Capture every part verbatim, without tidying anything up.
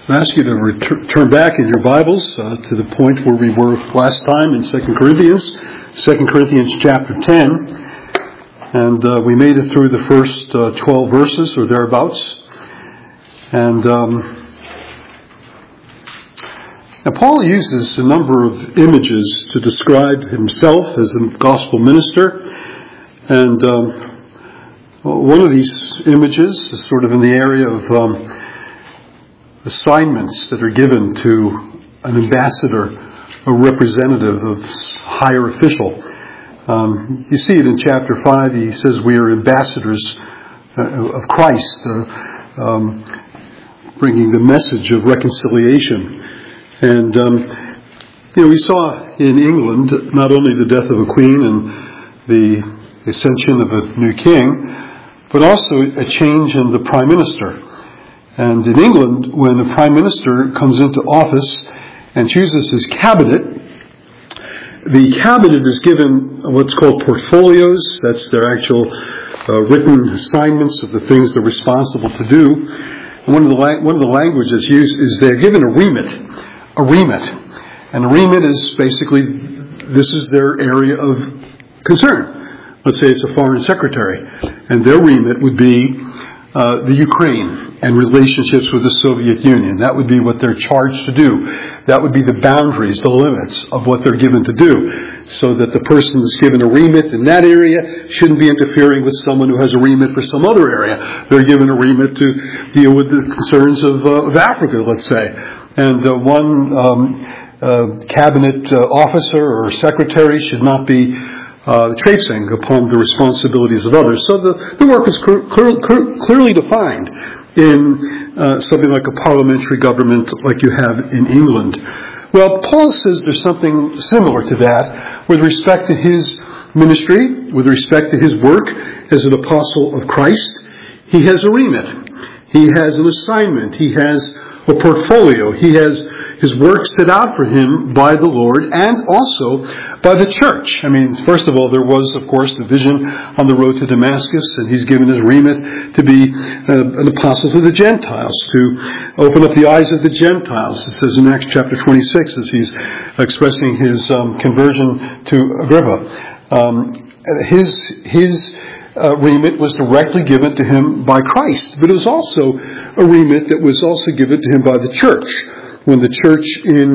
I ask you to return turn back in your Bibles uh, to the point where we were last time in Second Corinthians, Second Corinthians chapter ten. And uh, we made it through the first uh, twelve verses or thereabouts. And um, now Paul uses a number of images to describe himself as a gospel minister. And um, one of these images is sort of in the area of um, assignments that are given to an ambassador, a representative of higher official. Um, you see it in chapter five. He says we are ambassadors uh, of Christ, uh, um, bringing the message of reconciliation. And um, you know, we saw in England not only the death of a queen and the ascension of a new king, but also a change in the prime minister. And in England, when a prime minister comes into office and chooses his cabinet, the cabinet is given what's called portfolios. That's their actual uh, written assignments of the things they're responsible to do. And one of the la- one of the languages used is they're given a remit, a remit, and a remit is basically this is their area of concern. Let's say it's a foreign secretary, and their remit would be Uh, the Ukraine and relationships with the Soviet Union. That would be what they're charged to do. That would be the boundaries, the limits of what they're given to do. So that the person that's given a remit in that area shouldn't be interfering with someone who has a remit for some other area. They're given a remit to deal with the concerns of, uh, of Africa, let's say. And uh, one um, uh, cabinet uh, officer or secretary should not be Uh, traipsing upon the responsibilities of others. So the, the work is clear, clear, clearly defined in uh, something like a parliamentary government like you have in England. Well, Paul says there's something similar to that with respect to his ministry, with respect to his work as an apostle of Christ. He has a remit. He has an assignment. He has a portfolio. He has his work set out for him by the Lord and also by the church. I mean, first of all, there was, of course, the vision on the road to Damascus, and he's given his remit to be uh, an apostle to the Gentiles, to open up the eyes of the Gentiles. It says in Acts chapter twenty-six, as he's expressing his um, conversion to Agrippa. Um, his his uh, remit was directly given to him by Christ, but it was also a remit that was also given to him by the church. When the church in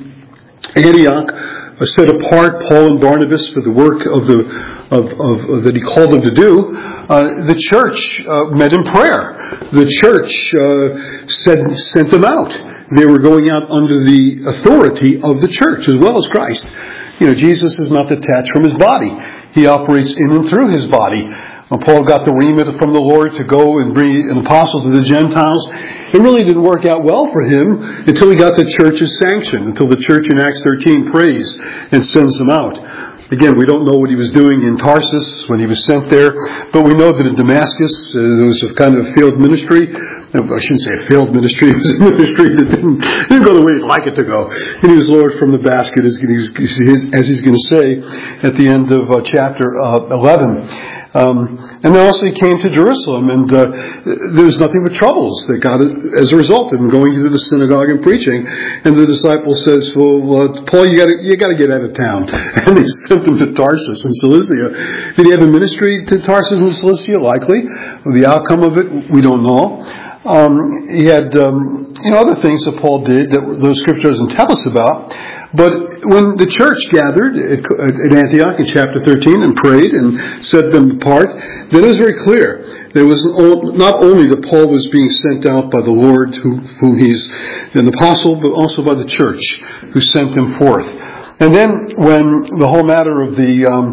Antioch set apart Paul and Barnabas for the work of the of, of, of that he called them to do, uh, the church uh, met in prayer. The church uh, sent sent them out. They were going out under the authority of the church as well as Christ. You know, Jesus is not detached from his body. He operates in and through his body. When Paul got the remit from the Lord to go and bring an apostle to the Gentiles, it really didn't work out well for him until he got the church's sanction, until the church in Acts thirteen prays and sends them out. Again, we don't know what he was doing in Tarsus when he was sent there, but we know that in Damascus uh, there was a kind of a failed ministry. I shouldn't say a failed ministry. It was a ministry that didn't, didn't go the way he'd like it to go. And he was lowered from the basket, as he's, as he's going to say at the end of uh, chapter uh, eleven. Um, and then also he came to Jerusalem, and uh, there was nothing but troubles that got it as a result of him going into the synagogue and preaching. And the disciple says, "Well, uh, Paul, you got to you got to get out of town." And he sent him to Tarsus in Cilicia. Did he have a ministry to Tarsus and Cilicia? Likely. The outcome of it, we don't know. Um, he had um, you know other things that Paul did that those scriptures doesn't tell us about. But when the church gathered at Antioch in chapter thirteen and prayed and set them apart, then it was very clear. There was not only that Paul was being sent out by the Lord, who, whom he's an apostle, but also by the church, who sent him forth. And then when the whole matter of the um,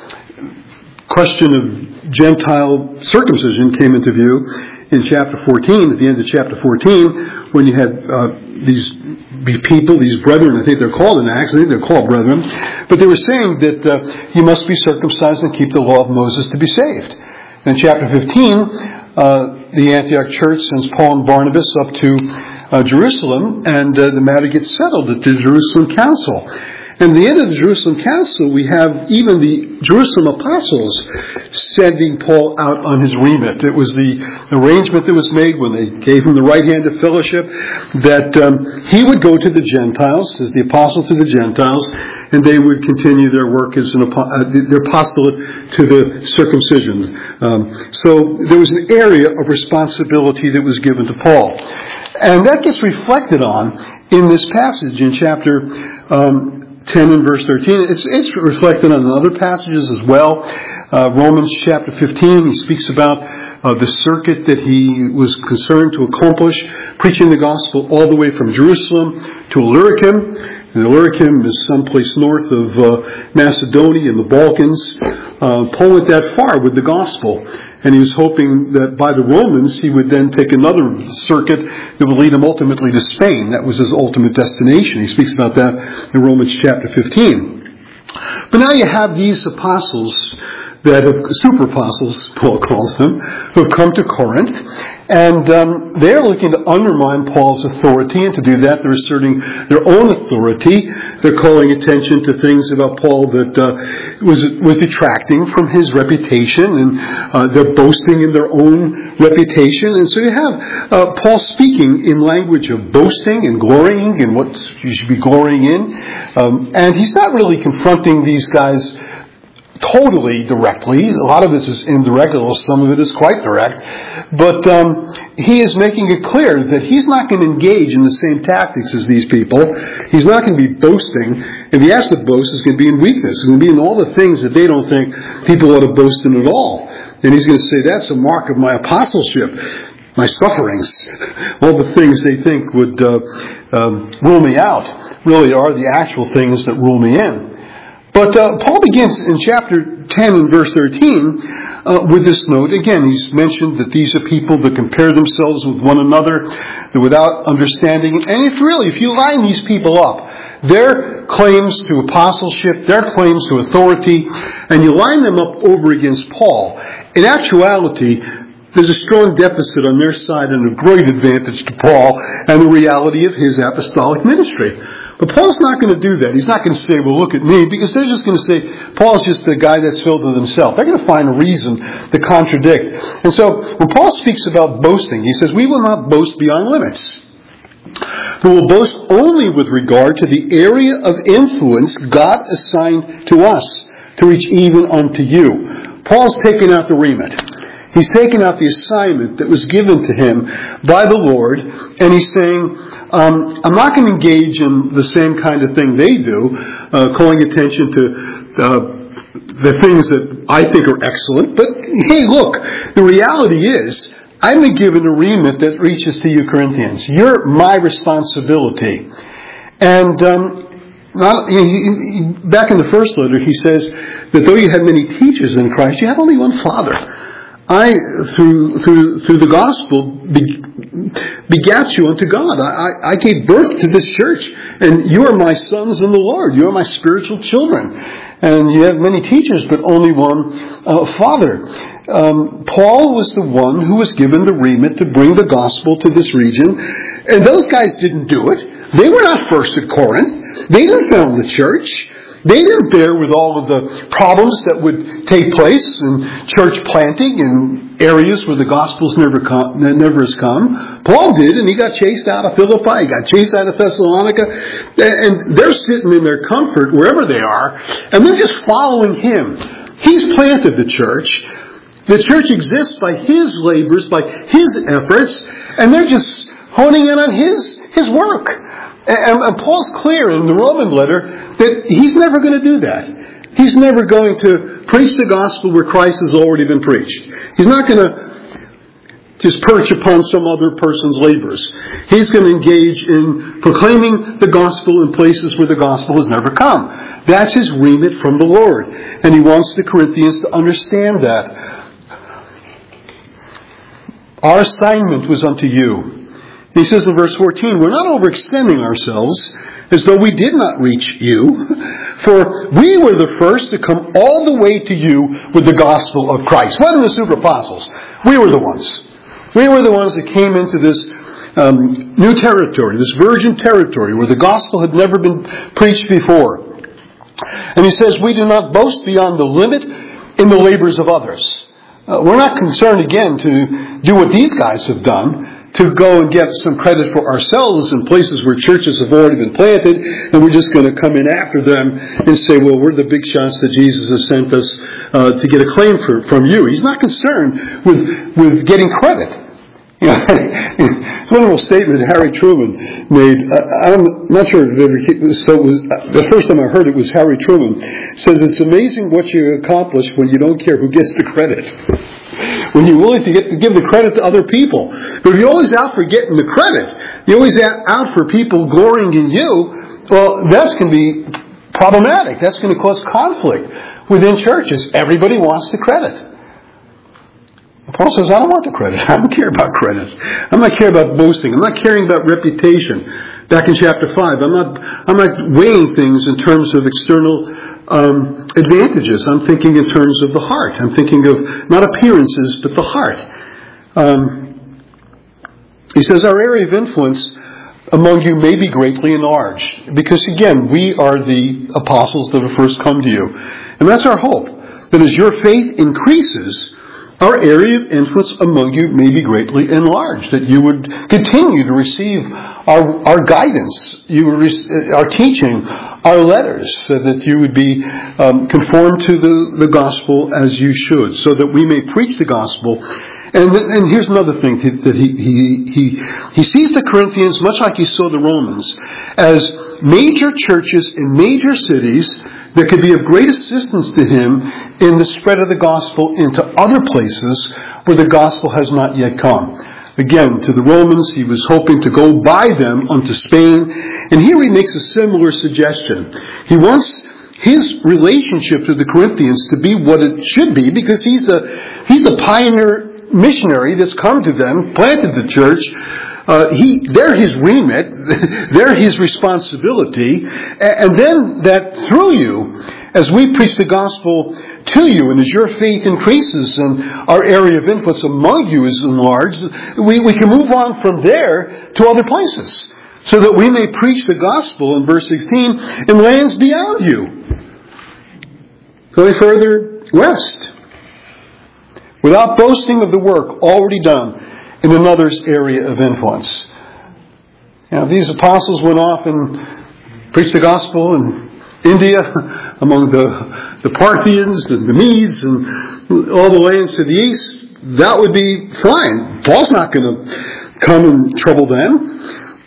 question of Gentile circumcision came into view, in chapter fourteen, at the end of chapter fourteen, when you had uh, these people, these brethren, I think they're called in Acts, I think they're called brethren, but they were saying that uh, you must be circumcised and keep the law of Moses to be saved. In chapter fifteen, uh, the Antioch church sends Paul and Barnabas up to uh, Jerusalem, and uh, the matter gets settled at the Jerusalem council. And at the end of the Jerusalem Council, we have even the Jerusalem apostles sending Paul out on his remit. It was the arrangement that was made when they gave him the right hand of fellowship that um, he would go to the Gentiles, as the apostle to the Gentiles, and they would continue their work as an uh, their apostolate to the circumcision. Um, so there was an area of responsibility that was given to Paul. And that gets reflected on in this passage in chapter um, ten and verse thirteen. It's, it's reflected on other passages as well. Uh, Romans chapter fifteen, he speaks about uh, the circuit that he was concerned to accomplish, preaching the gospel all the way from Jerusalem to Illyricum. And Illyricum is someplace north of uh, Macedonia in the Balkans. Uh, Paul went that far with the gospel. And he was hoping that by the Romans, he would then take another circuit that would lead him ultimately to Spain. That was his ultimate destination. He speaks about that in Romans chapter fifteen. But now you have these apostles that have, super apostles, Paul calls them, who have come to Corinth. And um, they're looking to undermine Paul's authority. And to do that, they're asserting their own authority. They're calling attention to things about Paul that uh, was was detracting from his reputation. And uh, they're boasting in their own reputation. And so you have uh, Paul speaking in language of boasting and glorying in what you should be glorying in. Um, and he's not really confronting these guys totally directly. A lot of this is indirect, although some of it is quite direct. But um, he is making it clear that he's not going to engage in the same tactics as these people. He's not going to be boasting. If he has to boast, it's going to be in weakness. It's going to be in all the things that they don't think people ought to boast in at all. And he's going to say, that's a mark of my apostleship, my sufferings. All the things they think would uh, um, rule me out really are the actual things that rule me in. But uh, Paul begins in chapter ten and verse thirteen uh, with this note. Again, he's mentioned that these are people that compare themselves with one another without understanding. And if really, if you line these people up, their claims to apostleship, their claims to authority, and you line them up over against Paul, in actuality, there's a strong deficit on their side and a great advantage to Paul and the reality of his apostolic ministry. But Paul's not going to do that. He's not going to say, well, look at me, because they're just going to say, Paul's just a guy that's filled with himself. They're going to find a reason to contradict. And so when Paul speaks about boasting, he says, we will not boast beyond limits. But we'll boast only with regard to the area of influence God assigned to us to reach even unto you. Paul's taken out the remit. He's taken out the assignment that was given to him by the Lord, and he's saying, um, I'm not going to engage in the same kind of thing they do, uh, calling attention to uh, the things that I think are excellent. But hey, look, the reality is, I've been given a remit that reaches to you Corinthians. You're my responsibility. And um, not, you know, he, back in the first letter, he says that though you had many teachers in Christ, you have only one Father. I, through through through the gospel, be, begat you unto God. I, I gave birth to this church, and you are my sons in the Lord. You are my spiritual children. And you have many teachers, but only one uh, Father. Um, Paul was the one who was given the remit to bring the gospel to this region, and those guys didn't do it. They were not first at Corinth. They didn't found the church. They didn't bear with all of the problems that would take place in church planting in areas where the gospel's never come, never has come. Paul did, and he got chased out of Philippi, he got chased out of Thessalonica, and they're sitting in their comfort wherever they are, and they're just following him. He's planted the church. The church exists by his labors, by his efforts, and they're just honing in on his his work. And, and Paul's clear in the Roman letter that he's never going to do that. He's never going to preach the gospel where Christ has already been preached. He's not going to just perch upon some other person's labors. He's going to engage in proclaiming the gospel in places where the gospel has never come. That's his remit from the Lord. And he wants the Corinthians to understand that. Our assignment was unto you. He says in verse fourteen, we're not overextending ourselves as though we did not reach you, for we were the first to come all the way to you with the gospel of Christ. What are the super apostles? We were the ones. We were the ones that came into this um, new territory, this virgin territory where the gospel had never been preached before. And he says, we do not boast beyond the limit in the labors of others. Uh, we're not concerned, again, to do what these guys have done, to go and get some credit for ourselves in places where churches have already been planted, and we're just going to come in after them and say, well, we're the big shots that Jesus has sent us uh, to get a claim for, from you. He's not concerned with, with getting credit. You know, wonderful statement Harry Truman made. Uh, I'm not sure if it ever, so it was, uh, the first time I heard it was Harry Truman. Says it's amazing what you accomplish when you don't care who gets the credit. When you're willing to, get, to give the credit to other people. But if you're always out for getting the credit, you're always out for people glorying in you, well, that's going to be problematic. That's going to cause conflict within churches. Everybody wants the credit. Paul says, I don't want the credit. I don't care about credit. I'm not caring about boasting. I'm not caring about reputation. Back in chapter five, I'm not, I'm not weighing things in terms of external um, advantages. I'm thinking in terms of the heart. I'm thinking of not appearances, but the heart. Um, he says, our area of influence among you may be greatly enlarged. Because again, we are the apostles that have first come to you. And that's our hope. That as your faith increases, our area of influence among you may be greatly enlarged, that you would continue to receive our, our guidance, you would re- our teaching, our letters, so that you would be um, conformed to the, the gospel as you should, so that we may preach the gospel. And, and here's another thing that he, he, he, he sees the Corinthians, much like he saw the Romans, as major churches in major cities that could be of great assistance to him in the spread of the gospel into other places where the gospel has not yet come. Again, to the Romans, he was hoping to go by them unto Spain. And here he makes a similar suggestion. He wants his relationship to the Corinthians to be what it should be, because he's the, he's the pioneer missionary that's come to them, planted the church. Uh, he, they're his remit, they're his responsibility, and then that through you, as we preach the gospel to you, and as your faith increases and our area of influence among you is enlarged, we, we can move on from there to other places, so that we may preach the gospel, in verse sixteen, in lands beyond you, going further west, without boasting of the work already done in another's area of influence. Now, these apostles went off and preached the gospel in India among the, the Parthians and the Medes and all the lands to the east. That would be fine. Paul's not going to come and trouble them.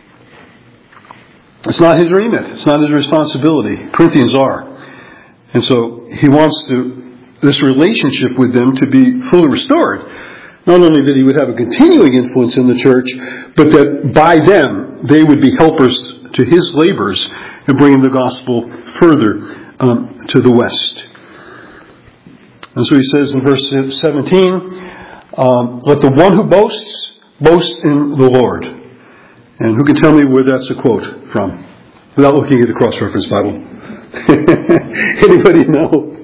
It's not his remit. It's not his responsibility. Corinthians are. And so he wants to, this relationship with them to be fully restored. Not only that he would have a continuing influence in the church, but that by them they would be helpers to his labors in bringing the gospel further um, to the west. And so he says in verse seventeen, um, let the one who boasts, boast in the Lord. And who can tell me where that's a quote from? Without looking at the cross-reference Bible. Anybody know?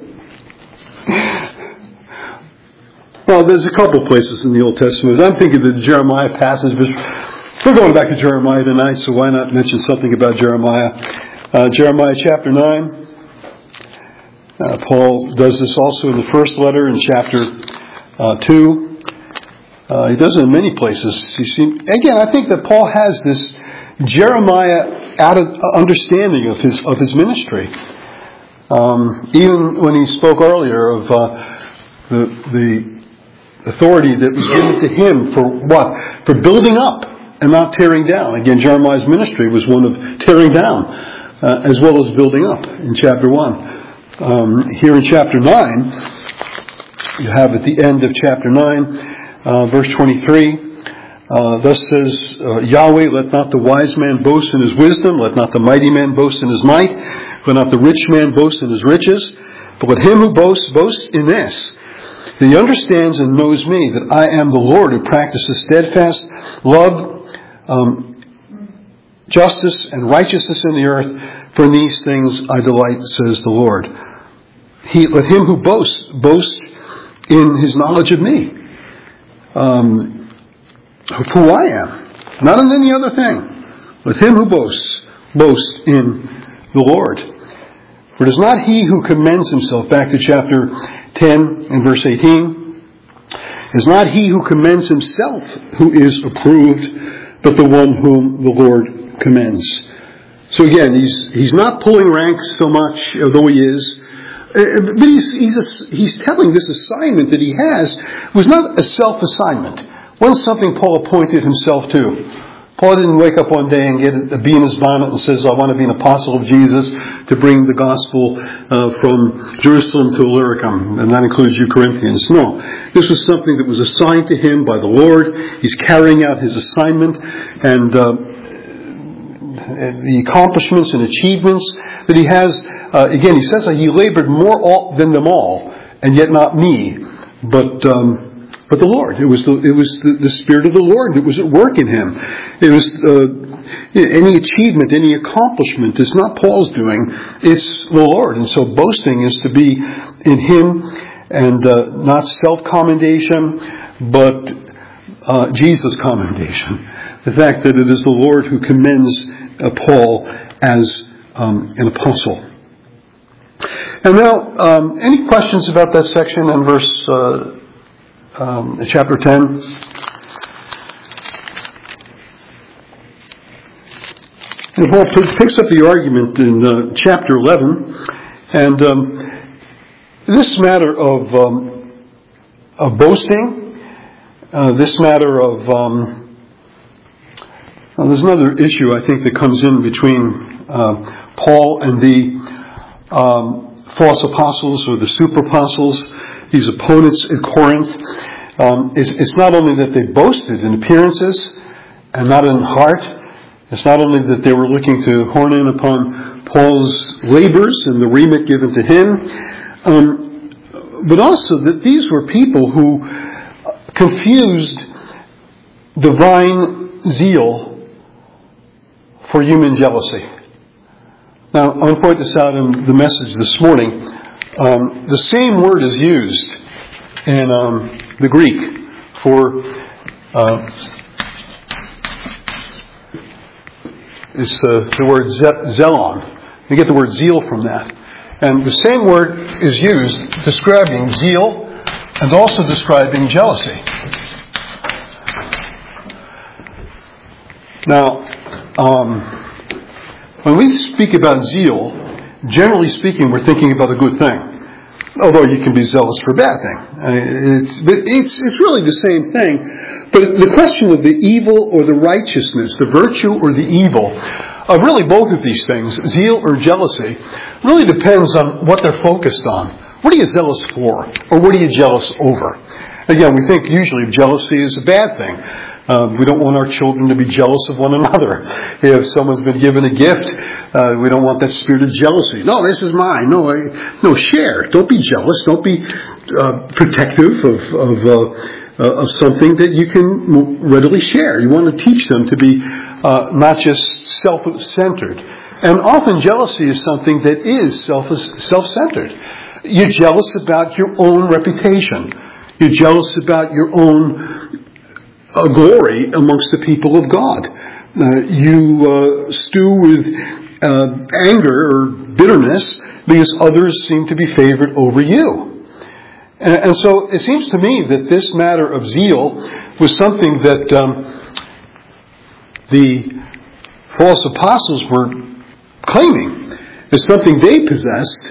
Well, there's a couple places in the Old Testament. I'm thinking the Jeremiah passage. We're going back to Jeremiah tonight, so why not mention something about Jeremiah? Uh, Jeremiah chapter nine. Uh, Paul does this also in the first letter in chapter uh, two. Uh, he does it in many places. You see, again, I think that Paul has this Jeremiah understanding of his of his ministry. Um, even when he spoke earlier of uh, the the authority that was given to him for what? For building up and not tearing down. Again, Jeremiah's ministry was one of tearing down uh, as well as building up in chapter one. Um, here in chapter nine, you have at the end of chapter nine, uh, verse twenty-three, uh, thus says uh, Yahweh, let not the wise man boast in his wisdom, let not the mighty man boast in his might, let not the rich man boast in his riches, but let him who boasts, boast in this, that he understands and knows me, that I am the Lord who practices steadfast love, um, justice, and righteousness in the earth. For in these things I delight, says the Lord. He, let him who boasts, boast in his knowledge of me, um, of who I am, not in any other thing. Let him who boasts, boast in the Lord. For it is not he who commends himself, back to chapter ten and verse eighteen, it is not he who commends himself who is approved, but the one whom the Lord commends. So again, he's he's not pulling ranks so much, although he is, but he's he's a, he's telling this assignment that he has was not a self-assignment. It wasn't something Paul appointed himself to. Paul didn't wake up one day and get a bee in his bonnet and says, I want to be an apostle of Jesus to bring the gospel uh, from Jerusalem to Illyricum, and that includes you Corinthians. No, this was something that was assigned to him by the Lord. He's carrying out his assignment, and uh, the accomplishments and achievements that he has. Uh, again, he says that he labored more all, than them all, and yet not me, but um, but the Lord. It was the it was the, the Spirit of the Lord that was at work in him. It was uh, any achievement, any accomplishment is not Paul's doing; it's the Lord. And so boasting is to be in Him, and uh, not self-commendation, but uh, Jesus' commendation. The fact that it is the Lord who commends uh, Paul as um, an apostle. And now, um, any questions about that section in verse uh, um, chapter ten? And Paul picks up the argument in uh, chapter eleven, and um, this matter of um, of boasting, uh, this matter of um, well, there's another issue I think that comes in between uh, Paul and the um, false apostles or the super apostles, these opponents at Corinth. Um, it's, it's not only that they boasted in appearances and not in heart. It's not only that they were looking to horn in upon Paul's labors and the remit given to him, um, but also that these were people who confused divine zeal for human jealousy. Now, I want to point this out in the message this morning. Um, the same word is used in um, the Greek for uh, is uh, the word ze- zelon. You get the word zeal from that. And the same word is used describing zeal and also describing jealousy. Now, um, when we speak about zeal, generally speaking, we're thinking about a good thing. Although you can be zealous for a bad thing. I mean, it's, it's, it's really the same thing. But the question of the evil or the righteousness, the virtue or the evil, of really both of these things, zeal or jealousy, really depends on what they're focused on. What are you zealous for? Or what are you jealous over? Again, we think usually jealousy is a bad thing. Um, we don't want our children to be jealous of one another. If someone's been given a gift, uh, we don't want that spirit of jealousy. No, this is mine. No, I, no, share. Don't be jealous. Don't be uh, protective of of, uh, uh, of something that you can readily share. You want to teach them to be uh, not just self-centered. And often jealousy is something that is self self-centered. You're jealous about your own reputation. You're jealous about your own a glory amongst the people of God. Uh, you uh, stew with uh, anger or bitterness because others seem to be favored over you. And, and so it seems to me that this matter of zeal was something that um, the false apostles were claiming as something they possessed.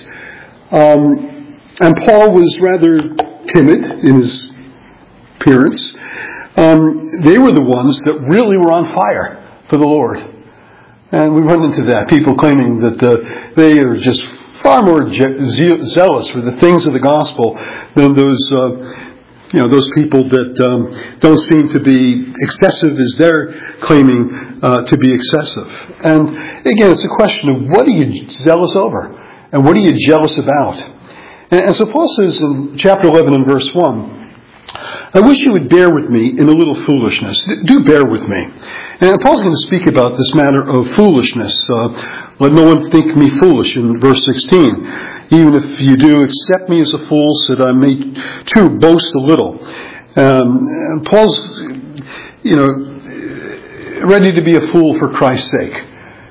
Um, and Paul was rather timid in his appearance. Um, they were the ones that really were on fire for the Lord. And we run into that. People claiming that uh, they are just far more je- ze- zealous for the things of the gospel than those, uh, you know, those people that um, don't seem to be excessive as they're claiming uh, to be excessive. And again, it's a question of what are you zealous over? And what are you jealous about? And, and so Paul says in chapter eleven and verse one, I wish you would bear with me in a little foolishness. Do bear with me. And Paul's going to speak about this matter of foolishness. Uh, let no one think me foolish in verse sixteen. Even if you do, accept me as a fool so that I may too boast a little. Um, Paul's, you know, ready to be a fool for Christ's sake.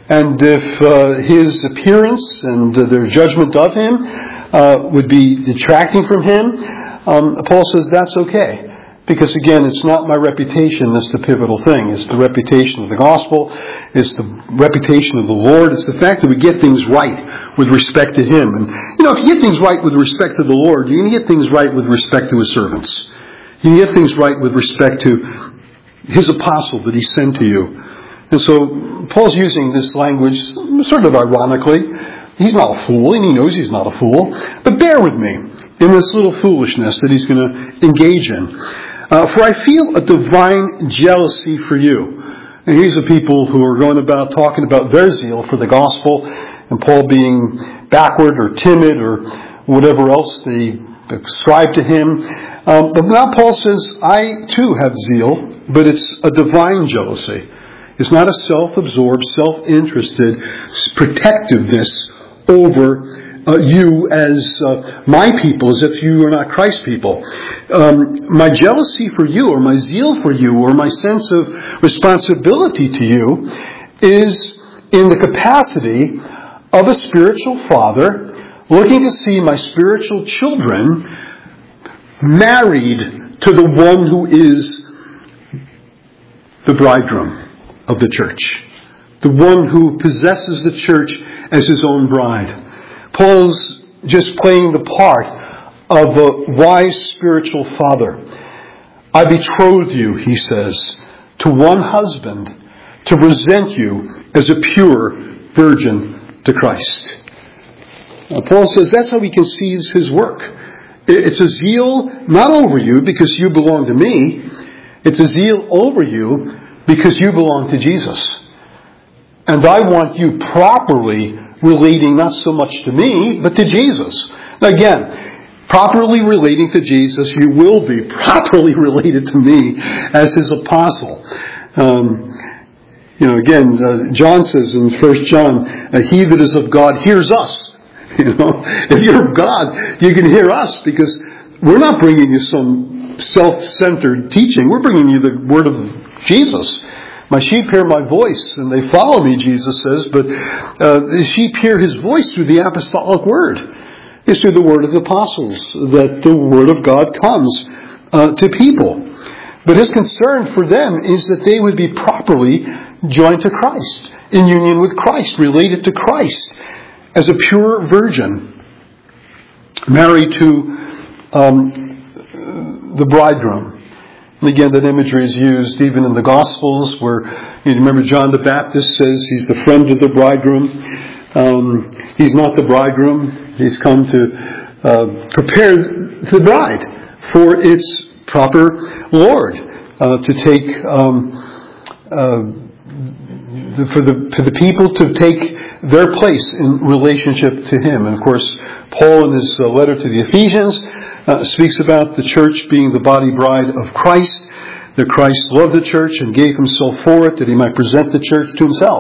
And if uh, his appearance and uh, their judgment of him uh, would be detracting from him, um, Paul says that's okay. Because again, it's not my reputation that's the pivotal thing. It's the reputation of the gospel. It's the reputation of the Lord. It's the fact that we get things right with respect to him. And, you know, if you get things right with respect to the Lord, you're going to get things right with respect to his servants. You get things right with respect to his apostle that he sent to you. And so Paul's using this language sort of ironically. He's not a fool, and he knows he's not a fool. But bear with me in this little foolishness that he's going to engage in. Uh, for I feel a divine jealousy for you. And these are people who are going about talking about their zeal for the gospel, and Paul being backward or timid or whatever else they ascribe to him. Um, but now Paul says, I too have zeal, but it's a divine jealousy. It's not a self-absorbed, self-interested protectiveness over uh, you as uh, my people, as if you are not Christ's people. Um, my jealousy for you, or my zeal for you, or my sense of responsibility to you is in the capacity of a spiritual father looking to see my spiritual children married to the one who is the bridegroom of the church, the one who possesses the church as his own bride. Paul's just playing the part of a wise spiritual father. I betroth you, he says, to one husband to present you as a pure virgin to Christ. Now, Paul says that's how he conceives his work. It's a zeal not over you because you belong to me. It's a zeal over you because you belong to Jesus. And I want you properly relating not so much to me, but to Jesus. Now again, properly relating to Jesus, you will be properly related to me as his apostle. Um, you know, again, uh, John says in First John, uh, he that is of God hears us. You know, if you're of God, you can hear us because we're not bringing you some self-centered teaching. We're bringing you the word of Jesus. My sheep hear my voice and they follow me, Jesus says, but uh, the sheep hear his voice through the apostolic word. It's through the word of the apostles that the word of God comes uh, to people. But his concern for them is that they would be properly joined to Christ, in union with Christ, related to Christ, as a pure virgin, married to um, the bridegroom. And again, that imagery is used even in the Gospels, where you remember John the Baptist says he's the friend of the bridegroom. Um, he's not the bridegroom. He's come to uh, prepare the bride for its proper Lord, uh, to take um, uh, the, for the for the people to take their place in relationship to him. And of course, Paul in his uh, letter to the Ephesians uh, speaks about the church being the body bride of Christ, that Christ loved the church and gave himself for it, that he might present the church to himself.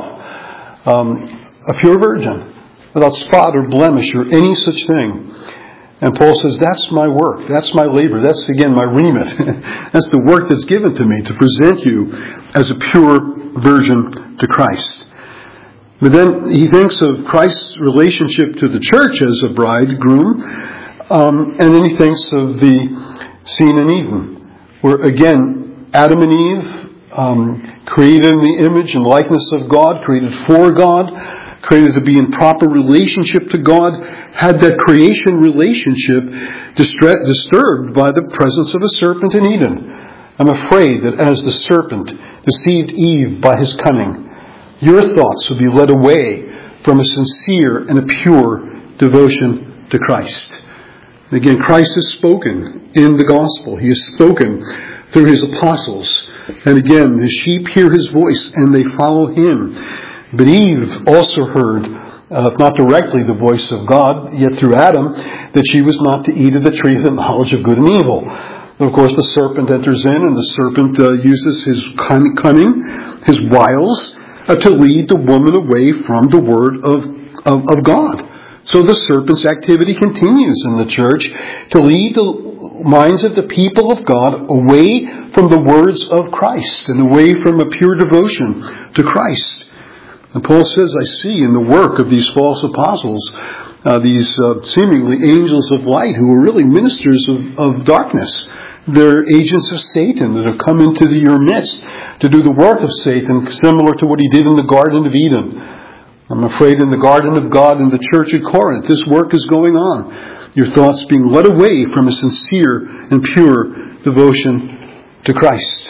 Um, a pure virgin, without spot or blemish or any such thing. And Paul says, that's my work, that's my labor, that's again my remit. That's the work that's given to me, to present you as a pure virgin to Christ. But then he thinks of Christ's relationship to the church as a bridegroom, um, and then he thinks of the scene in Eden, where again, Adam and Eve, um, created in the image and likeness of God, created for God, created to be in proper relationship to God, had that creation relationship distra- disturbed by the presence of a serpent in Eden. I'm afraid that as the serpent deceived Eve by his cunning, your thoughts will be led away from a sincere and a pure devotion to Christ. And again, Christ has spoken in the gospel. He has spoken through his apostles. And again, the sheep hear his voice and they follow him. But Eve also heard, uh, not directly the voice of God, yet through Adam, that she was not to eat of the tree of the knowledge of good and evil. And of course, the serpent enters in, and the serpent uh, uses his cunning, his wiles, uh, to lead the woman away from the word of, of, of God. So the serpent's activity continues in the church to lead the minds of the people of God away from the words of Christ and away from a pure devotion to Christ. And Paul says, I see in the work of these false apostles, uh, these uh, seemingly angels of light who are really ministers of, of darkness. They're agents of Satan that have come into the, your midst to do the work of Satan, similar to what he did in the Garden of Eden. I'm afraid in the Garden of God in the church at Corinth, this work is going on. Your thoughts being led away from a sincere and pure devotion to Christ.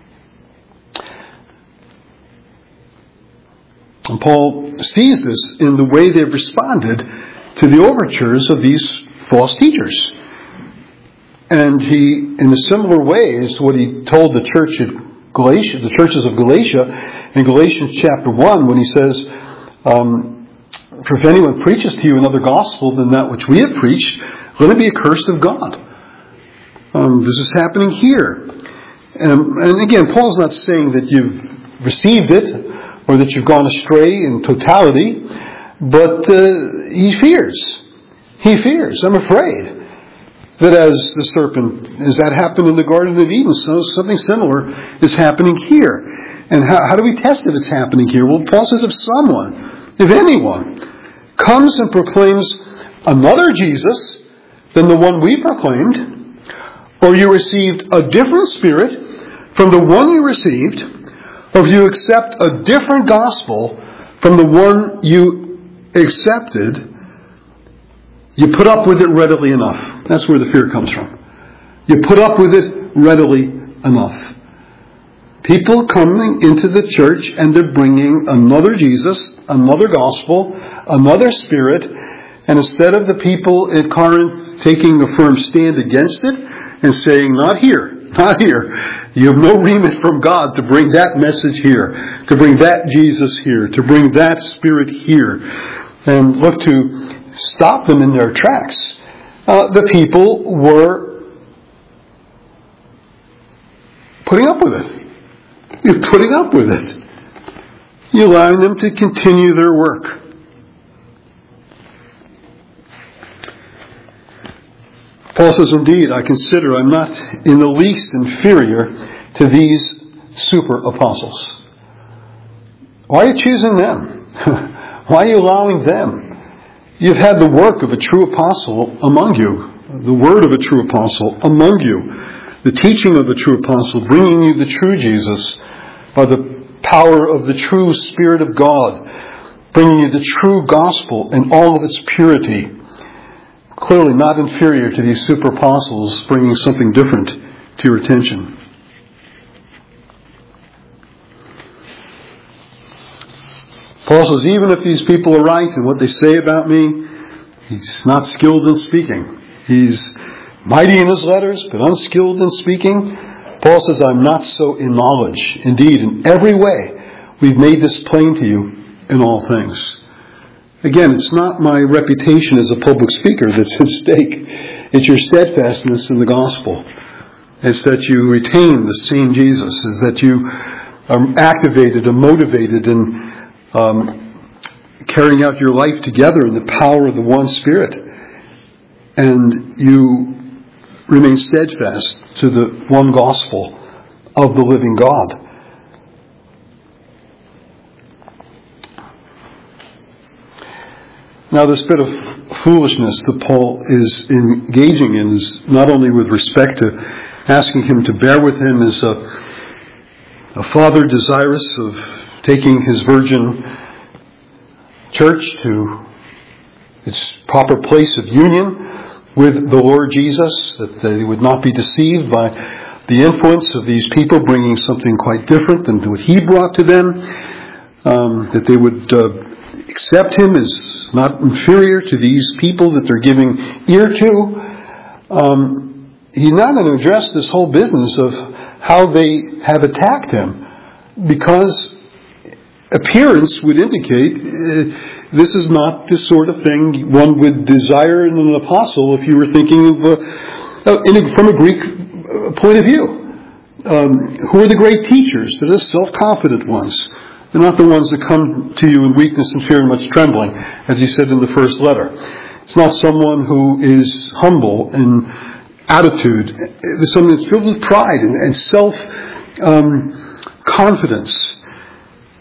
And Paul sees this in the way they've responded to the overtures of these false teachers. And he, in a similar way as what he told the church at Galatia, the churches of Galatia, in Galatians chapter one, when he says, um, for if anyone preaches to you another gospel than that which we have preached, let it be accursed of God. Um, this is happening here. Um, and again, Paul's not saying that you've received it or that you've gone astray in totality, but uh, he fears. He fears, I'm afraid, that as the serpent, as that happened in the Garden of Eden, so something similar is happening here. And how, how do we test if it's happening here? Well, Paul says if someone, if anyone, comes and proclaims another Jesus than the one we proclaimed, or you received a different spirit from the one you received, or if you accept a different gospel from the one you accepted, you put up with it readily enough. That's where the fear comes from. You put up with it readily enough. People coming into the church and they're bringing another Jesus, another gospel, another spirit, and instead of the people at Corinth taking a firm stand against it and saying, not here, not here. You have no remit from God to bring that message here, to bring that Jesus here, to bring that spirit here, and look to stop them in their tracks. Uh, the people were putting up with it. You're putting up with it. You're allowing them to continue their work. Paul says, indeed, I consider I'm not in the least inferior to these super apostles. Why are you choosing them? Why are you allowing them? You've had the work of a true apostle among you, the word of a true apostle among you, the teaching of a true apostle, bringing you the true Jesus by the power of the true Spirit of God, bringing you the true gospel in all of its purity. Clearly not inferior to these super apostles bringing something different to your attention. Paul says, even if these people are right in what they say about me, he's not skilled in speaking. He's mighty in his letters, but unskilled in speaking. Paul says, I'm not so in knowledge. Indeed, in every way, we've made this plain to you in all things. Again, it's not my reputation as a public speaker that's at stake. It's your steadfastness in the gospel. It's that you retain the same Jesus. It's that you are activated and motivated in um, carrying out your life together in the power of the one Spirit. And you remain steadfast to the one gospel of the living God. Now, this bit of foolishness that Paul is engaging in is not only with respect to asking him to bear with him as a, a father desirous of taking his virgin church to its proper place of union with the Lord Jesus, that they would not be deceived by the influence of these people bringing something quite different than what he brought to them, um, that they would uh, accept him as not inferior to these people that they're giving ear to. Um, he's not going to address this whole business of how they have attacked him, because appearance would indicate uh, this is not the sort of thing one would desire in an apostle if you were thinking of uh, in a, from a Greek point of view. Um, who are the great teachers? They're the self-confident ones. They're not the ones that come to you in weakness and fear and much trembling, as he said in the first letter. It's not someone who is humble in attitude. It's someone that's filled with pride and, and self um, confidence.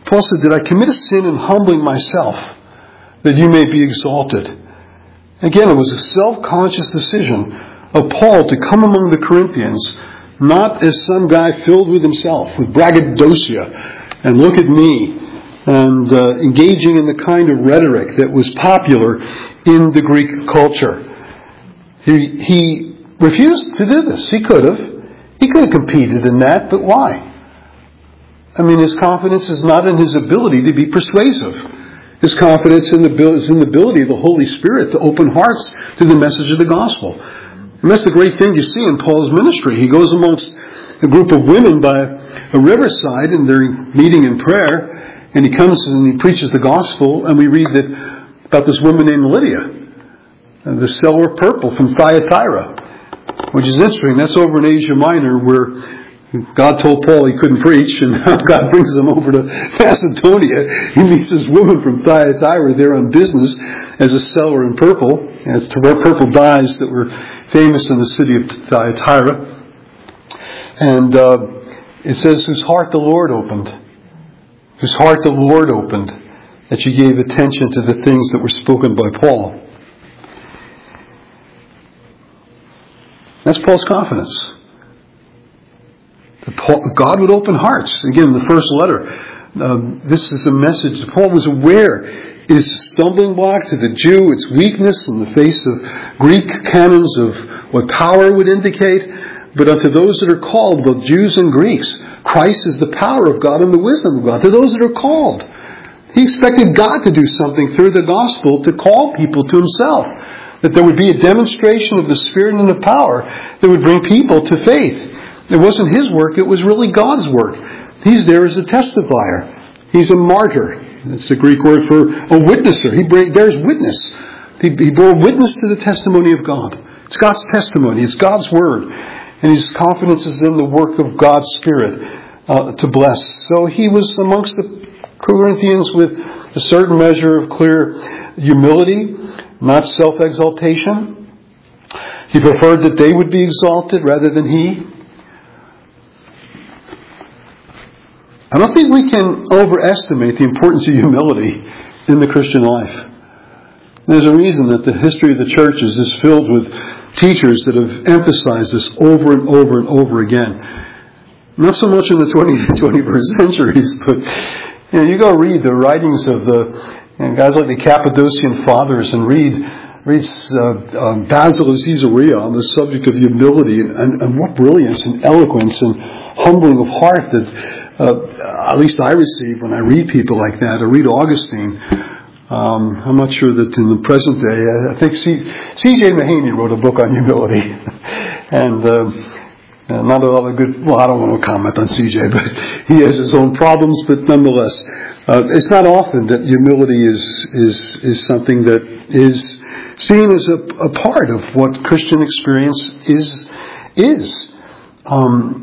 Paul said, did I commit a sin in humbling myself that you may be exalted? Again, it was a self-conscious decision of Paul to come among the Corinthians, not as some guy filled with himself, with braggadocio, and look at me, and uh, engaging in the kind of rhetoric that was popular in the Greek culture. He, he refused to do this. He could have. He could have competed in that, but why? I mean, his confidence is not in his ability to be persuasive. His confidence in the, is in the ability of the Holy Spirit to open hearts to the message of the gospel. And that's the great thing you see in Paul's ministry. He goes amongst a group of women by a riverside, and they're meeting in prayer, and he comes and he preaches the gospel, and we read that about this woman named Lydia, the seller of purple from Thyatira, which is interesting. That's over in Asia Minor, where God told Paul he couldn't preach, and now God brings him over to Macedonia. He meets this woman from Thyatira there on business as a seller in purple. And it's to wear purple dyes that were famous in the city of Thyatira. And uh, it says, whose heart the Lord opened. Whose heart the Lord opened, that she gave attention to the things that were spoken by Paul. That's Paul's confidence. God would open hearts. Again, the first letter, um, this is a message that Paul was aware it is a stumbling block to the Jew, its weakness in the face of Greek canons of what power would indicate. But unto those that are called, both Jews and Greeks, Christ is the power of God and the wisdom of God. To those that are called, he expected God to do something through the gospel to call people to himself. That there would be a demonstration of the Spirit and the power that would bring people to faith. It wasn't his work, it was really God's work. He's there as a testifier. He's a martyr. That's the Greek word for a witnesser. He bears witness. He, he bore witness to the testimony of God. It's God's testimony. It's God's word. And his confidence is in the work of God's Spirit uh, to bless. So he was amongst the Corinthians with a certain measure of clear humility, not self-exaltation. He preferred that they would be exalted rather than he. I don't think we can overestimate the importance of humility in the Christian life. There's a reason that the history of the churches is filled with teachers that have emphasized this over and over and over again. Not so much in the twentieth, twenty-first centuries, but you know, you go read the writings of the you know, guys like the Cappadocian Fathers and read read uh, uh, Basil of Caesarea on the subject of humility, and, and, and what brilliance and eloquence and humbling of heart that uh, at least I receive when I read people like that. I read Augustine. Um, I'm not sure that in the present day, I think C J Mahaney wrote a book on humility, and uh, not a lot of good. Well, I don't want to comment on C J, but he has his own problems. But nonetheless, uh, it's not often that humility is is is something that is seen as a, a part of what Christian experience is is. Um,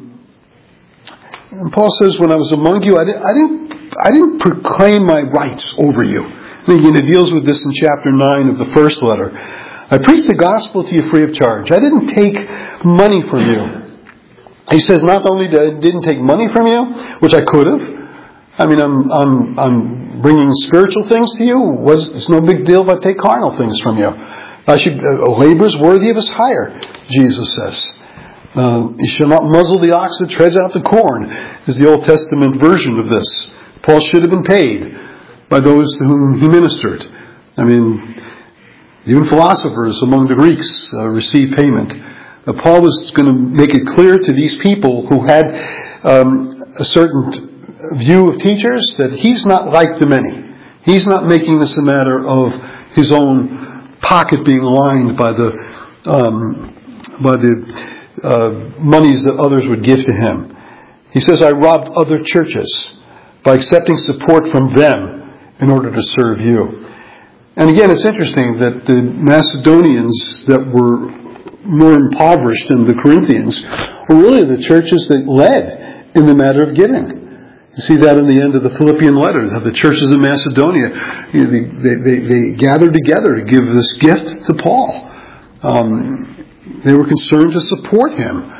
and Paul says, "When I was among you, I didn't, I didn't, I didn't proclaim my rights over you." And again, it deals with this in chapter nine of the first letter. I preached the gospel to you free of charge. I didn't take money from you. He says, not only did I didn't take money from you, which I could have. I mean, I'm I'm I'm bringing spiritual things to you. It was it's no big deal if I take carnal things from you. I should uh, labor's worthy of his hire, Jesus says. Uh, you shall not muzzle the ox that treads out the corn, is the Old Testament version of this. Paul should have been paid by those to whom he ministered. I mean, even philosophers among the Greeks uh, received payment. Uh, Paul was going to make it clear to these people who had um, a certain view of teachers that he's not like the many. He's not making this a matter of his own pocket being lined by the um, by the uh, monies that others would give to him. He says, I robbed other churches by accepting support from them in order to serve you. And again, it's interesting that the Macedonians that were more impoverished than the Corinthians were really the churches that led in the matter of giving. You see that in the end of the Philippian letter, how the churches in Macedonia, you know, they, they, they, they gathered together to give this gift to Paul. Um, they were concerned to support him.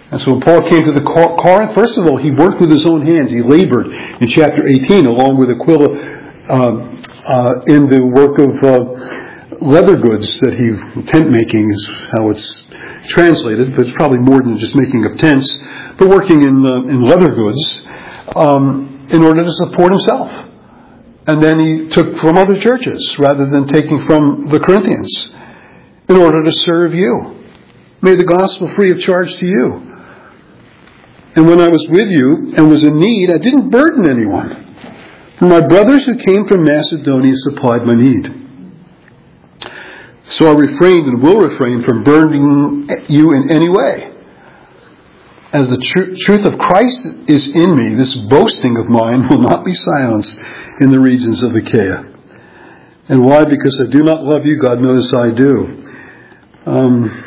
And so when Paul came to the Corinth, first of all, he worked with his own hands. He labored in chapter eighteen, along with Aquila, uh, uh, in the work of uh, leather goods that he, tent making is how it's translated, but it's probably more than just making of tents, but working in uh, in leather goods um, in order to support himself. And then he took from other churches rather than taking from the Corinthians in order to serve you. Made the gospel free of charge to you. And when I was with you and was in need, I didn't burden anyone. For my brothers who came from Macedonia supplied my need. So I refrained and will refrain from burdening you in any way. As the tr- truth of Christ is in me, this boasting of mine will not be silenced in the regions of Achaia. And why? Because I do not love you, God knows I do. Um...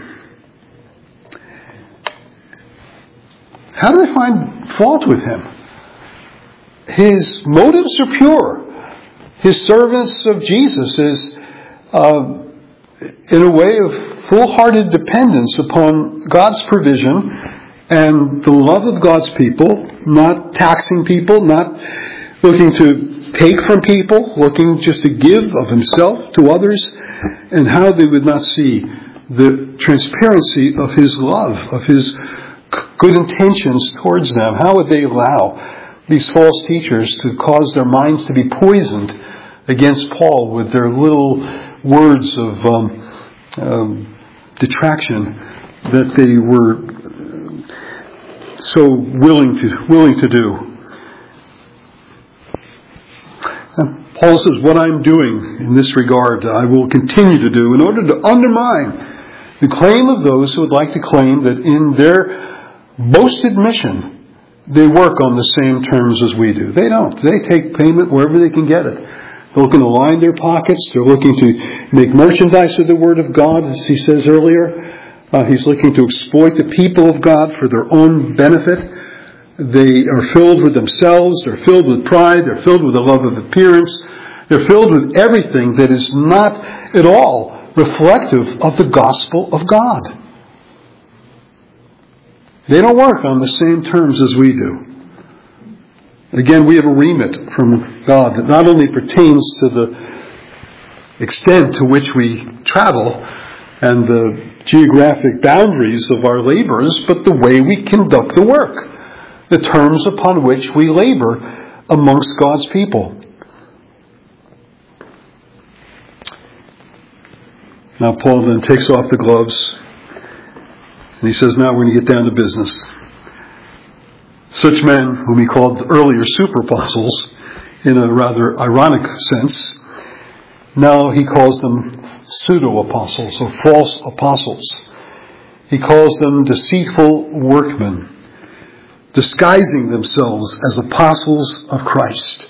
How do I find fault with him? His motives are pure. His service of Jesus is, uh, in a way, of full-hearted dependence upon God's provision and the love of God's people, not taxing people, not looking to take from people, looking just to give of himself to others, and how they would not see the transparency of his love, of his good intentions towards them. How would they allow these false teachers to cause their minds to be poisoned against Paul with their little words of um, um, detraction that they were so willing to willing to do? And Paul says, what I'm doing in this regard, I will continue to do in order to undermine the claim of those who would like to claim that in their boasted mission, they work on the same terms as we do. They don't. They take payment wherever they can get it. They're looking to line their pockets. They're looking to make merchandise of the Word of God, as he says earlier. Uh, he's looking to exploit the people of God for their own benefit. They are filled with themselves. They're filled with pride. They're filled with a love of appearance. They're filled with everything that is not at all reflective of the gospel of God. They don't work on the same terms as we do. Again, we have a remit from God that not only pertains to the extent to which we travel and the geographic boundaries of our labors, but the way we conduct the work, the terms upon which we labor amongst God's people. Now Paul then takes off the gloves. And he says, now we're going to get down to business. Such men, whom he called earlier super apostles, in a rather ironic sense, now he calls them pseudo apostles, or false apostles. He calls them deceitful workmen, disguising themselves as apostles of Christ.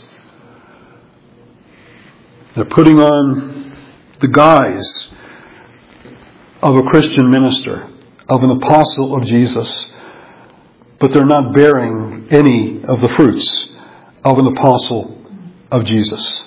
They're putting on the guise of a Christian minister, of an apostle of Jesus, but they're not bearing any of the fruits of an apostle of Jesus.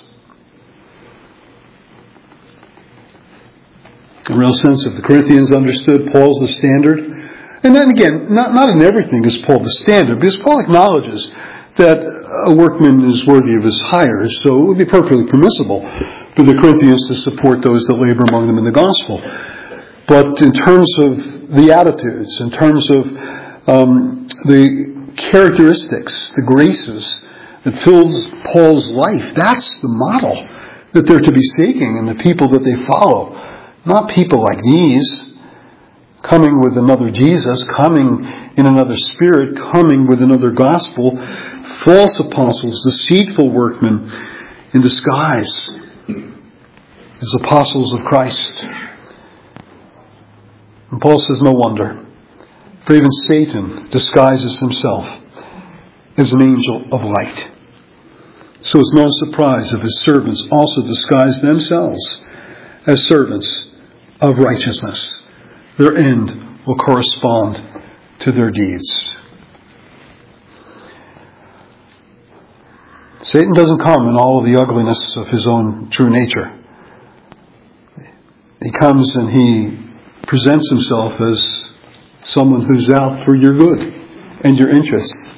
In a real sense, if the Corinthians understood Paul's the standard, and then again, not, not in everything is Paul the standard, because Paul acknowledges that a workman is worthy of his hire, so it would be perfectly permissible for the Corinthians to support those that labor among them in the gospel. But in terms of the attitudes, in terms of um, the characteristics, the graces that fills Paul's life, that's the model that they're to be seeking in the people that they follow. Not people like these, coming with another Jesus, coming in another spirit, coming with another gospel, false apostles, deceitful workmen in disguise as apostles of Christ. And Paul says, no wonder, for even Satan disguises himself as an angel of light. So it's no surprise if his servants also disguise themselves as servants of righteousness. Their end will correspond to their deeds. Satan doesn't come in all of the ugliness of his own true nature. He comes and he presents himself as someone who's out for your good and your interests.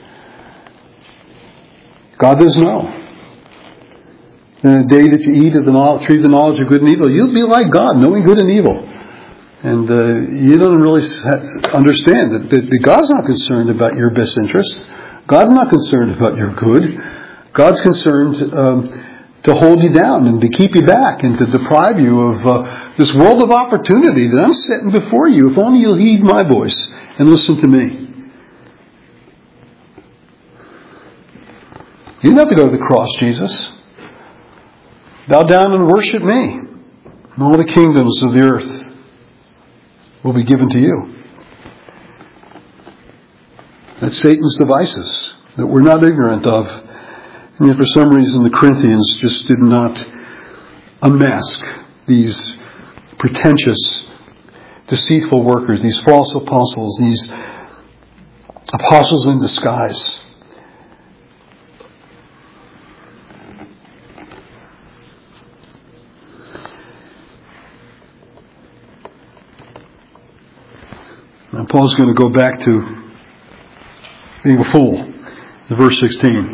God does know. And the day that you eat of the knowledge, tree of the knowledge of good and evil, you'll be like God, knowing good and evil. And uh, you don't really understand that, that God's not concerned about your best interest. God's not concerned about your good. God's concerned um, to hold you down and to keep you back and to deprive you of uh, this world of opportunity that I'm setting before you. If only you'll heed my voice and listen to me. You don't have to go to the cross, Jesus. Bow down and worship me, and all the kingdoms of the earth will be given to you. That's Satan's devices that we're not ignorant of. And yet for some reason the Corinthians just did not unmask these pretentious, deceitful workers, these false apostles, these apostles in disguise. Now Paul's going to go back to being a fool in verse sixteen.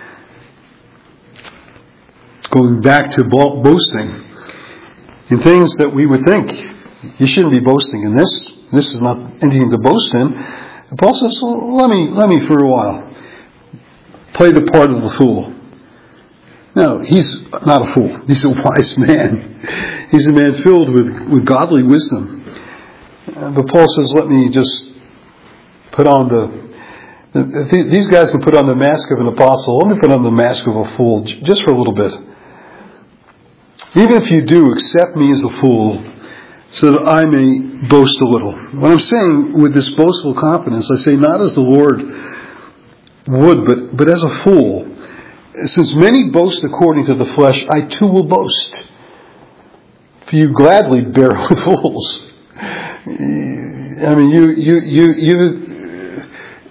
Going back to boasting in things that we would think you shouldn't be boasting in this. This is not anything to boast in. And Paul says, well, let me, let me for a while play the part of the fool. No, he's not a fool. He's a wise man. He's a man filled with, with godly wisdom. Uh, but Paul says, let me just put on the, the, th- these guys can put on the mask of an apostle. Let me put on the mask of a fool j- just for a little bit. Even if you do, accept me as a fool so that I may boast a little. What I'm saying with this boastful confidence, I say not as the Lord would, but, but as a fool. Since many boast according to the flesh, I too will boast. For you gladly bear with fools. I mean, you, you, you, you,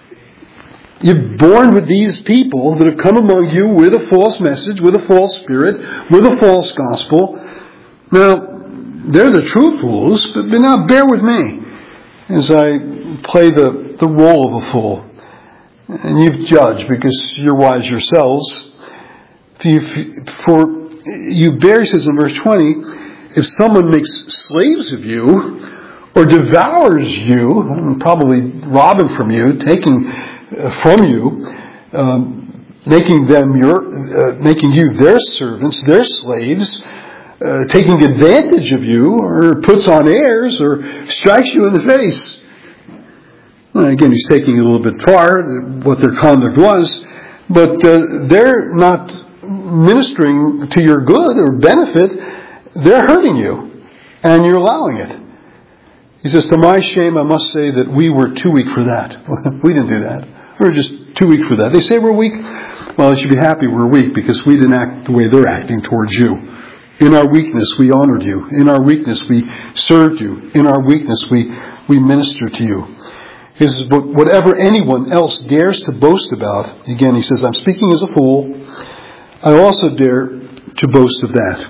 you're born with these people that have come among you with a false message, with a false spirit, with a false gospel. Now, they're the true fools, but now bear with me as I play the, the role of a fool. And you judge because you're wise yourselves. For you, for you bear, he says in verse twenty, if someone makes slaves of you, or devours you, probably robbing from you, taking from you, um, making them your, uh, making you their servants, their slaves, uh, taking advantage of you, or puts on airs, or strikes you in the face. Well, again, he's taking it a little bit far, what their conduct was, but uh, they're not ministering to your good or benefit. They're hurting you, and you're allowing it. He says, to my shame, I must say that we were too weak for that. We didn't do that. We were just too weak for that. They say we're weak. Well, they should be happy we're weak because we didn't act the way they're acting towards you. In our weakness, we honored you. In our weakness, we served you. In our weakness, we, we ministered to you. He says, but whatever anyone else dares to boast about, again, he says, I'm speaking as a fool. I also dare to boast of that.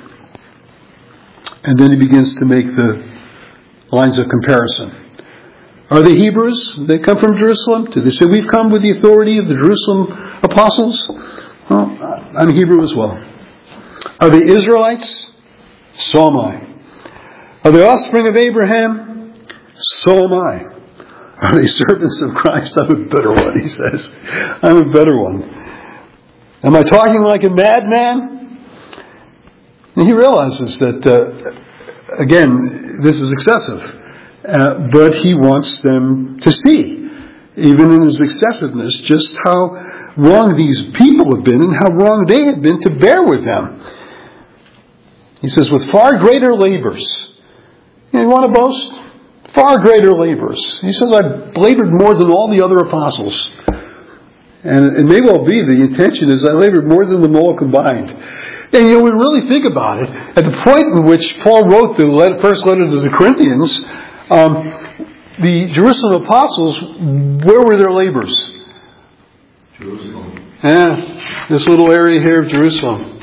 And then he begins to make the lines of comparison. Are they Hebrews? They come from Jerusalem? Do they say we've come with the authority of the Jerusalem apostles? Well, I'm Hebrew as well. Are they Israelites? So am I. Are they offspring of Abraham? So am I. Are they servants of Christ? I'm a better one, he says. I'm a better one. Am I talking like a madman? And he realizes that uh, Again, this is excessive, uh, but he wants them to see, even in his excessiveness, just how wrong these people have been and how wrong they have been to bear with them. He says, with far greater labors. You want to boast? Far greater labors. He says, I've labored more than all the other apostles. And it may well be the intention is I labored more than them all combined. And you know, we really think about it. At the point in which Paul wrote the letter, first letter to the Corinthians, um, the Jerusalem apostles, where were their labors? Jerusalem. Yeah, this little area here of Jerusalem.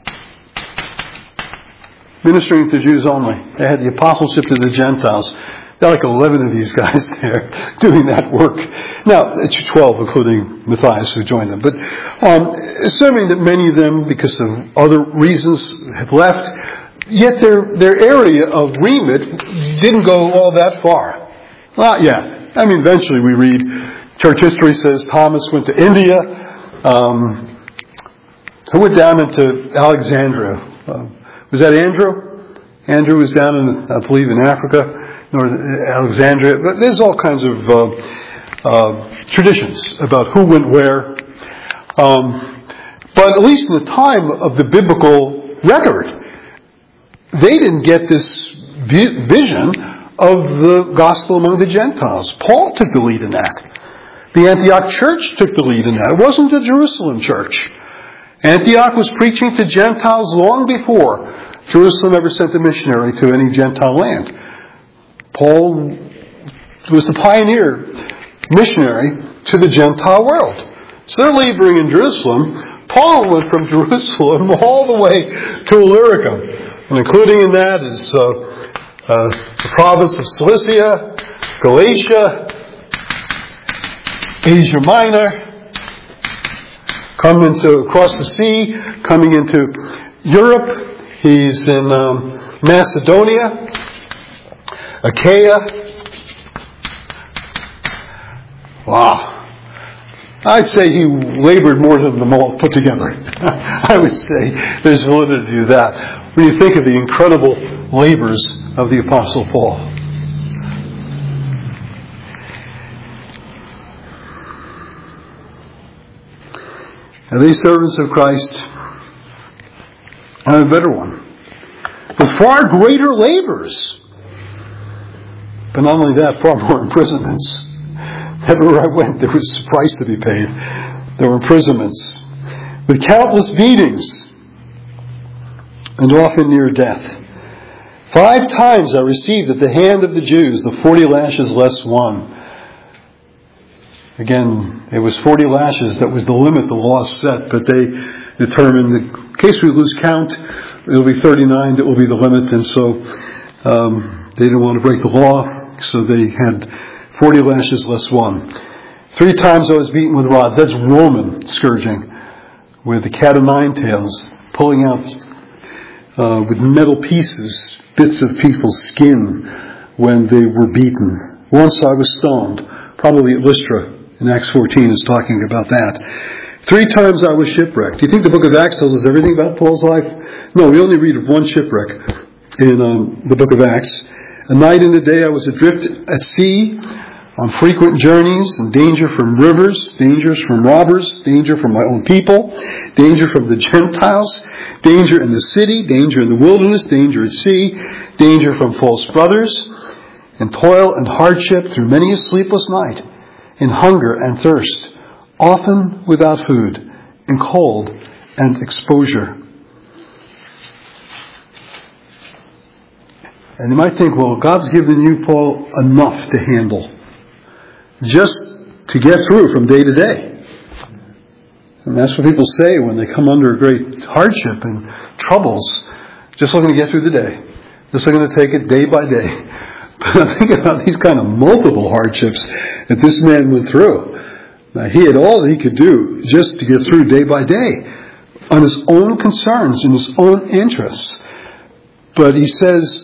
Ministering to Jews only. They had the apostleship to the Gentiles. There are like eleven of these guys there doing that work. Now, it's twelve, including Matthias, who joined them. But um, assuming that many of them, because of other reasons, have left, yet their their area of remit didn't go all that far. Not yet. I mean, eventually we read, church history says Thomas went to India. Um, who went down into Alexandria? Uh, was that Andrew? Andrew was down in, I believe, in Africa. North Alexandria, but there's all kinds of uh, uh, traditions about who went where. Um, but at least in the time of the biblical record, they didn't get this vi- vision of the gospel among the Gentiles. Paul took the lead in that. The Antioch church took the lead in that. It wasn't the Jerusalem church. Antioch was preaching to Gentiles long before Jerusalem ever sent a missionary to any Gentile land. Paul was the pioneer missionary to the Gentile world. So they're laboring in Jerusalem. Paul went from Jerusalem all the way to Illyricum. And including in that is uh, uh, the province of Cilicia, Galatia, Asia Minor, coming into across the sea, coming into Europe. He's in um, Macedonia, Achaia. Wow. I'd say he labored more than them all put together. I would say there's validity to that when you think of the incredible labors of the Apostle Paul. And these servants of Christ are a better one, with far greater labors. But not only that, far more imprisonments. Everywhere I went, there was a price to be paid. There were imprisonments with countless beatings and often near death. Five times I received at the hand of the Jews the forty lashes less one. Again, it was forty lashes that was the limit the law set, but they determined that in case we lose count, it'll be thirty-nine that will be the limit, and so um, they didn't want to break the law. So they had forty lashes less one. Three times I was beaten with rods. That's Roman scourging, with the cat o' nine tails, pulling out uh, with metal pieces, bits of people's skin when they were beaten. Once I was stoned, probably at Lystra, in Acts fourteen is talking about that. Three times I was shipwrecked. Do you think the book of Acts tells us everything about Paul's life? No, we only read of one shipwreck in um, the book of Acts. A night and a day I was adrift at sea, on frequent journeys, in danger from rivers, dangers from robbers, danger from my own people, danger from the Gentiles, danger in the city, danger in the wilderness, danger at sea, danger from false brothers, and toil and hardship through many a sleepless night, in hunger and thirst, often without food, in cold and exposure. And you might think, well, God's given you, Paul, enough to handle just to get through from day to day. And that's what people say when they come under great hardship and troubles. Just looking to get through the day. Just looking to take it day by day. But I'm thinking about these kind of multiple hardships that this man went through. Now, he had all that he could do just to get through day by day on his own concerns and his own interests. But he says,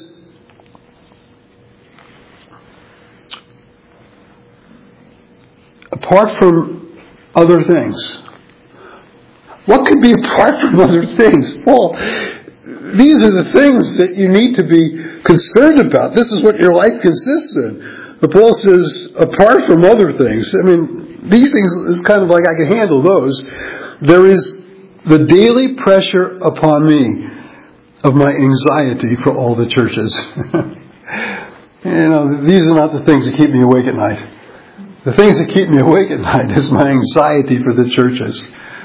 apart from other things. What could be apart from other things? Paul, these are the things that you need to be concerned about. This is what your life consists in. But Paul says, apart from other things, I mean, these things is kind of like I can handle those. There is the daily pressure upon me of my anxiety for all the churches. You know, these are not the things that keep me awake at night. The things that keep me awake at night is my anxiety for the churches.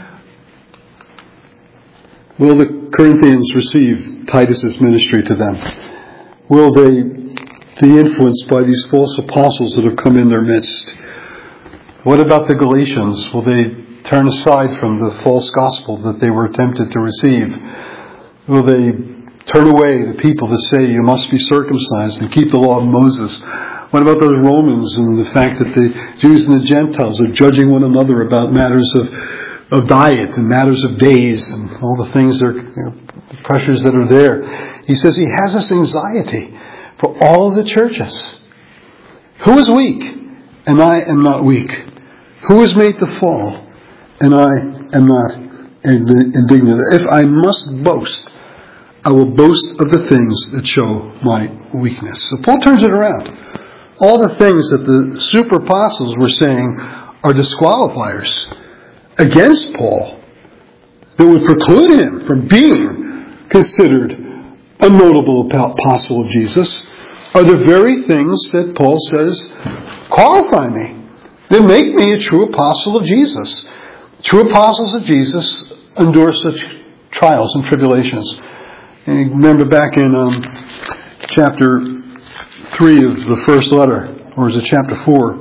Will the Corinthians receive Titus's ministry to them? Will they be influenced by these false apostles that have come in their midst? What about the Galatians? Will they turn aside from the false gospel that they were tempted to receive? Will they turn away the people that say you must be circumcised and keep the law of Moses? What about those Romans and the fact that the Jews and the Gentiles are judging one another about matters of, of diet and matters of days and all the things that are, you know, the pressures that are there? He says he has this anxiety for all of the churches. Who is weak? And I am not weak. Who is made to fall? And I am not indignant. If I must boast, I will boast of the things that show my weakness. So Paul turns it around. All the things that the super apostles were saying are disqualifiers against Paul that would preclude him from being considered a notable apostle of Jesus are the very things that Paul says qualify me. They make me a true apostle of Jesus. True apostles of Jesus endure such trials and tribulations. And you remember back in um, chapter three of the first letter, or is it chapter four?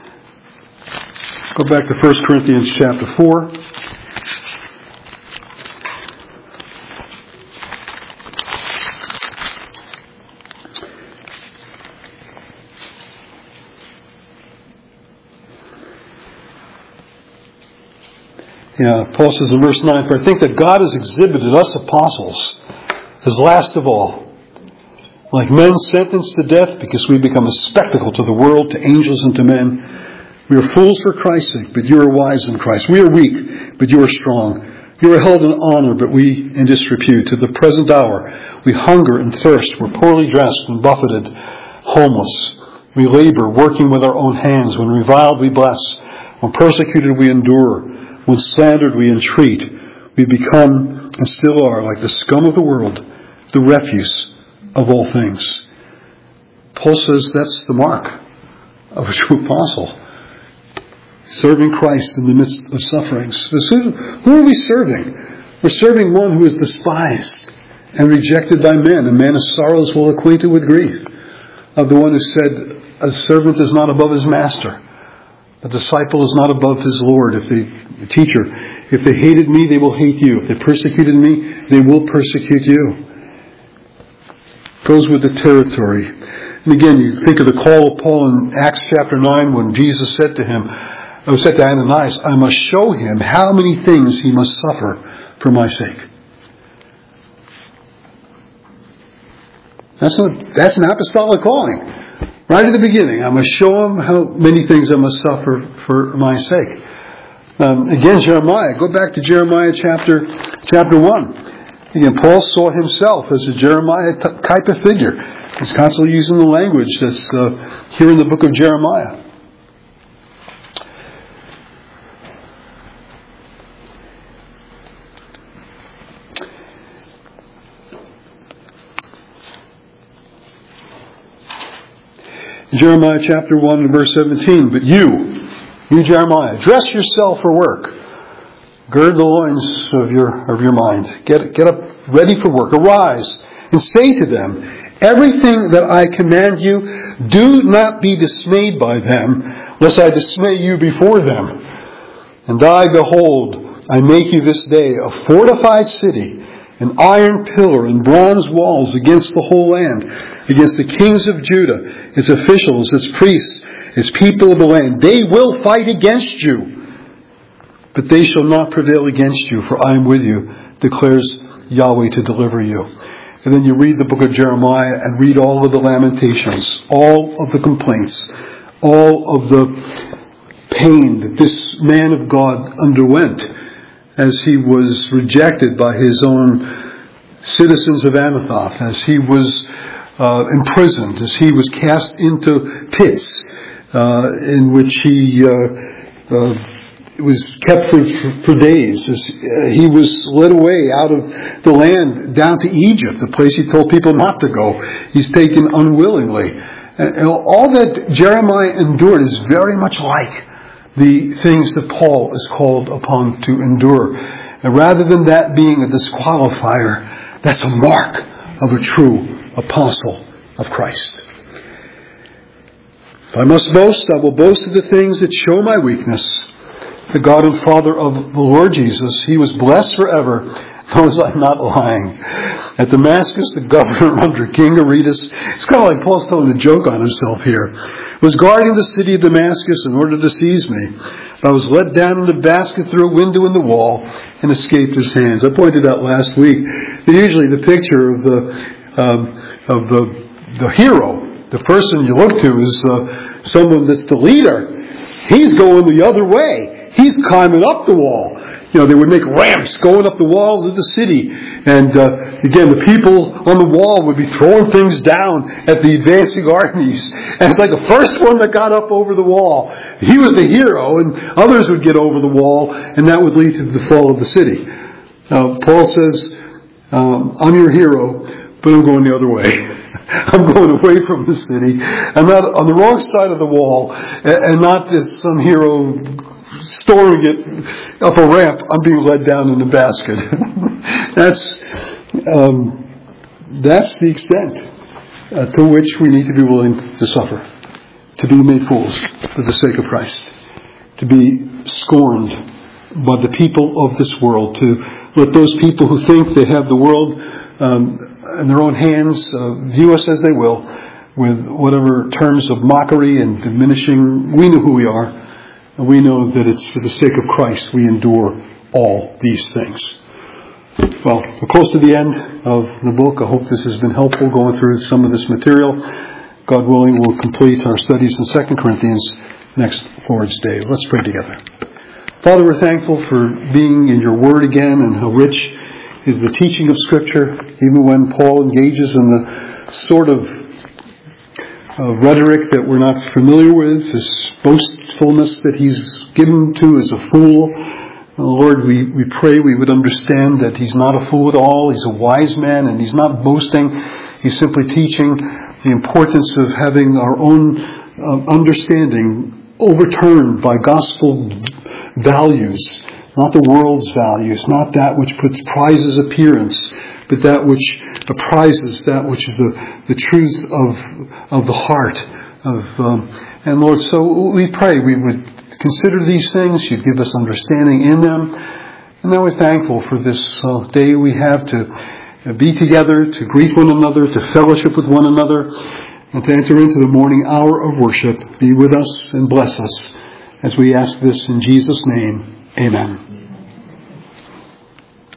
Go back to First Corinthians chapter four. Yeah, Paul says in verse nine, "For I think that God has exhibited us apostles as last of all, like men sentenced to death, because we become a spectacle to the world, to angels and to men. We are fools for Christ's sake, but you are wise in Christ. We are weak, but you are strong. You are held in honor, but we in disrepute. To the present hour we hunger and thirst. We're poorly dressed and buffeted, homeless. We labor, working with our own hands. When reviled, we bless. When persecuted, we endure. When slandered, we entreat. We become, and still are, like the scum of the world, the refuse of all things." Paul says that's the mark of a true apostle. Serving Christ in the midst of sufferings. Who are we serving? We're serving one who is despised and rejected by men, a man of sorrows, well acquainted with grief. Of the one who said, a servant is not above his master. A disciple is not above his Lord. If they, the teacher, if they hated me, they will hate you. If they persecuted me, they will persecute you. Goes with the territory. And again, you think of the call of Paul in Acts chapter nine when Jesus said to him, I said to Ananias, I must show him how many things he must suffer for my sake. That's, a, that's an apostolic calling. Right at the beginning, I must show him how many things I must suffer for my sake. Um, again, Jeremiah. Go back to Jeremiah chapter chapter one. Again, Paul saw himself as a Jeremiah t- type of figure. He's constantly using the language that's uh, here in the book of Jeremiah. Jeremiah chapter one and verse seventeen. But you, you Jeremiah, dress yourself for work. Gird the loins of your of your mind. Get get up ready for work. Arise and say to them, everything that I command you, do not be dismayed by them, lest I dismay you before them. And I, behold, I make you this day a fortified city, an iron pillar and bronze walls against the whole land, against the kings of Judah, its officials, its priests, its people of the land. They will fight against you, but they shall not prevail against you, for I am with you, declares Yahweh, to deliver you. And then you read the book of Jeremiah and read all of the lamentations, all of the complaints, all of the pain that this man of God underwent as he was rejected by his own citizens of Anathoth, as he was uh, imprisoned, as he was cast into pits uh, in which he uh, uh, was kept for, for, for days. As he was led away out of the land down to Egypt, the place he told people not to go. He's taken unwillingly. And all that Jeremiah endured is very much like the things that Paul is called upon to endure. And rather than that being a disqualifier, that's a mark of a true apostle of Christ. If I must boast, I will boast of the things that show my weakness. The God and Father of the Lord Jesus, He was blessed forever Knows I'm not lying. At Damascus, the governor under King Aretas, it's kind of like Paul's telling a joke on himself here, was guarding the city of Damascus in order to seize me. I was let down in a basket through a window in the wall and escaped his hands. I pointed out last week that usually the picture of the um, of the the hero, the person you look to, is uh, someone that's the leader. He's going the other way. He's climbing up the wall. You know, they would make ramps going up the walls of the city. And uh, again, the people on the wall would be throwing things down at the advancing armies. And it's like the first one that got up over the wall, he was the hero, and others would get over the wall, and that would lead to the fall of the city. Now, Paul says, um, I'm your hero, but I'm going the other way. I'm going away from the city. I'm not on the wrong side of the wall, and not as some hero storming it up a ramp. I'm being led down in a basket. that's um, that's the extent uh, to which we need to be willing to suffer, to be made fools for the sake of Christ, to be scorned by the people of this world, to let those people who think they have the world um, in their own hands uh, view us as they will, with whatever terms of mockery and diminishing. We know who we are. And we know that it's for the sake of Christ we endure all these things. Well, we're close to the end of the book. I hope this has been helpful going through some of this material. God willing, we'll complete our studies in Second Corinthians next Lord's Day. Let's pray together. Father, we're thankful for being in your Word again, and how rich is the teaching of Scripture, even when Paul engages in the sort of Uh, rhetoric that we're not familiar with, this boastfulness that he's given to as a fool. Lord, we, we pray we would understand that he's not a fool at all. He's a wise man, and he's not boasting. He's simply teaching the importance of having our own uh, understanding overturned by gospel values, not the world's values, not that which puts prizes appearance, but that which prizes that which is the, the truth of of the heart. Of um, and Lord, so we pray we would consider these things. You'd give us understanding in them. And then we're thankful for this uh, day we have to be together, to greet one another, to fellowship with one another, and to enter into the morning hour of worship. Be with us and bless us as we ask this in Jesus' name. Amen.